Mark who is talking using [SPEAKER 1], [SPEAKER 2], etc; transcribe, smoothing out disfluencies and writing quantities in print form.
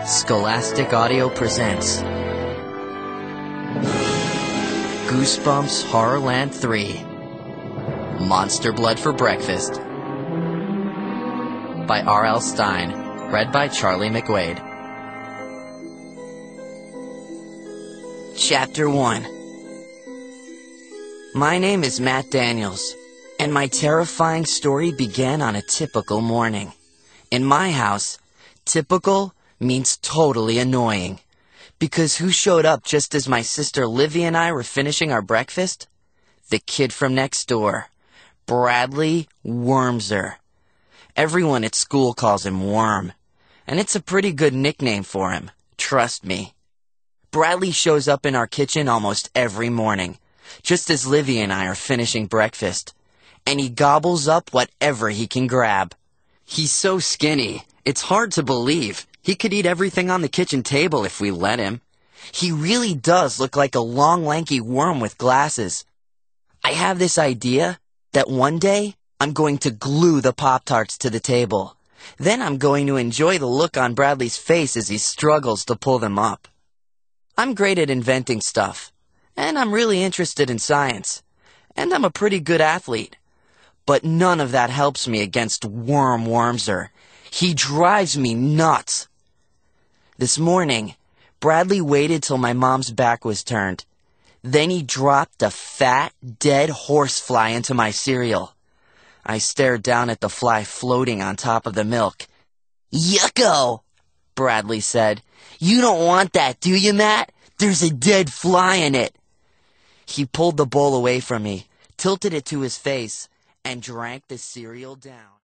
[SPEAKER 1] Scholastic Audio presents Goosebumps Horrorland 3 Monster Blood for Breakfast by R.L. Stine, read by Charlie McWade. Chapter 1. My name is Matt Daniels, and my terrifying story began on a typical morning. In my house, typical means totally annoying. Because who showed up just as my sister Livy and I were finishing our breakfast? The kid from next door, Bradley Wormser. Everyone at school calls him Worm, and it's a pretty good nickname for him, trust me. Bradley shows up in our kitchen almost every morning, just as Livy and I are finishing breakfast, and he gobbles up whatever he can grab. He's so skinny, it's hard to believe. He could eat everything on the kitchen table if we let him. He really does look like a long, lanky worm with glasses. I have this idea that one day I'm going to glue the Pop-Tarts to the table. Then I'm going to enjoy the look on Bradley's face as he struggles to pull them up. I'm great at inventing stuff, and I'm really interested in science, and I'm a pretty good athlete. But none of that helps me against Worm Wormser. He drives me nuts. This morning, Bradley waited till my mom's back was turned. Then he dropped a fat, dead horsefly into my cereal. I stared down at the fly floating on top of the milk. "Yucko!" Bradley said. "You don't want that, do you, Matt? There's a dead fly in it." He pulled the bowl away from me, tilted it to his face, and drank the cereal down.